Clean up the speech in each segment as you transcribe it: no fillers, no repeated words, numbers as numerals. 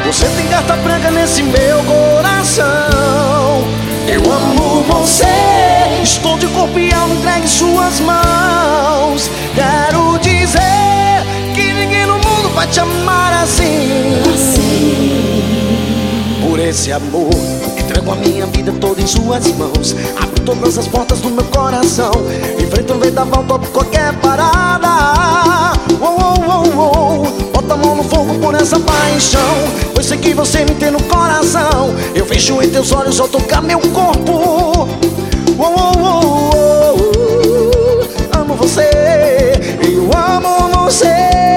Você tem carta branca nesse meu coração. Eu amo você, estou de corpo e alma entregue em suas mãos. Quero dizer que ninguém no mundo vai te amar assim. Por esse amor, entrego a minha vida toda em suas mãos. Abro todas as portas do meu coração. Enfrento o vendaval, topo qualquer parada. Bota a mão no fogo por essa paixão, pois sei que você me tem no coração. Eu vejo em teus olhos ao tocar meu corpo. Amo você, eu amo você.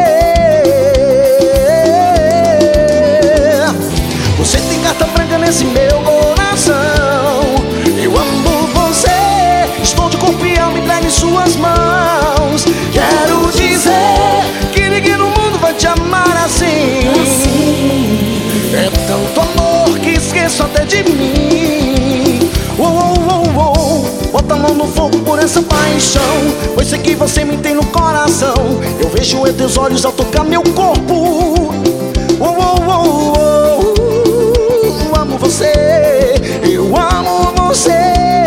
Você tem carta branca nesse meu coração. Eu amo você, estou de corpo e alma entregue em suas mãos. Quero dizer que ninguém no mundo vai te amar assim. É tanto amor que esqueço até de mim. Bota a mão no fogo por essa paixão, pois sei que você me tem no coração. Eu vejo em teus olhos ao tocar meu corpo. Amo você, eu amo você.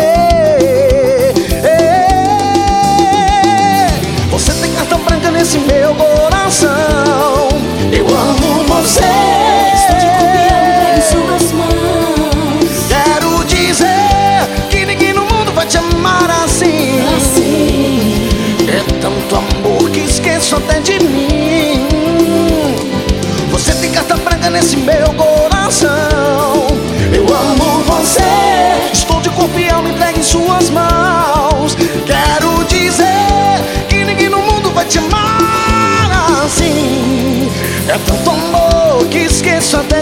Você tem carta branca nesse meu coração. Eu amo você, estou de corpo e alma em suas mãos. quero dizer que ninguém no mundo vai te amar assim. É tanto amor que esqueço até de mim. Você tem carta branca nesse meu coração. Eu amo você, estou de corpo e alma entregue em suas mãos. Quero dizer que ninguém no mundo vai te amar assim. É tanto amor que esqueço até